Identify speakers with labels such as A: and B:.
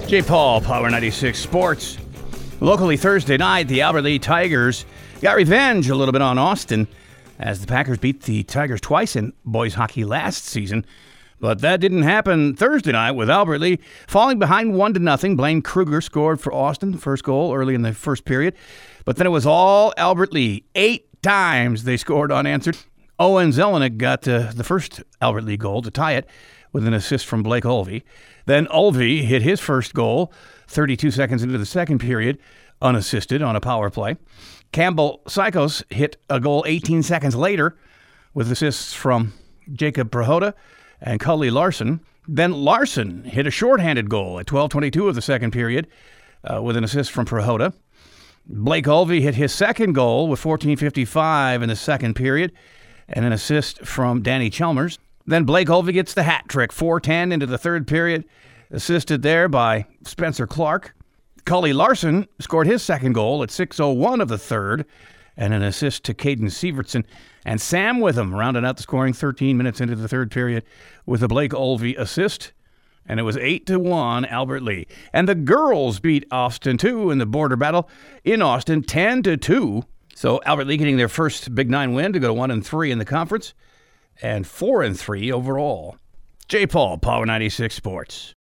A: J. Paul, Power 96 Sports. Locally Thursday night, the Albert Lea Tigers got revenge a little bit on Austin as the Packers beat the Tigers twice in boys hockey last season. But that didn't happen Thursday night with Albert Lea falling behind 1-0. Blaine Kruger scored for Austin, the first goal early in the first period. But then it was all Albert Lea. 8 times they scored unanswered. Owen Zelenik got the first Albert Lea goal to tie it with an assist from Blake Olvey. Then Olvey hit his first goal 32 seconds into the second period, unassisted on a power play. Campbell Psychos hit a goal 18 seconds later with assists from Jacob Prohoda and Cully Larson. Then Larson hit a shorthanded goal at 12:22 of the second period with an assist from Prohoda. Blake Olvey hit his second goal with 14:55 in the second period and an assist from Danny Chalmers. Then Blake Olvey gets the hat trick, 4:10 into the third period, assisted there by Spencer Clark. Cully Larson scored his second goal at 6:01 of the third and an assist to Caden Severtson. And Sam Witham rounded out the scoring 13 minutes into the third period with a Blake Olvey assist. And it was 8-1 Albert Lea. And the girls beat Austin 2 in the border battle in Austin 10-2. So Albert Lea getting their first Big Nine win to go to 1-3 in the conference and 4-3 overall. J. Paul, Power 96 Sports.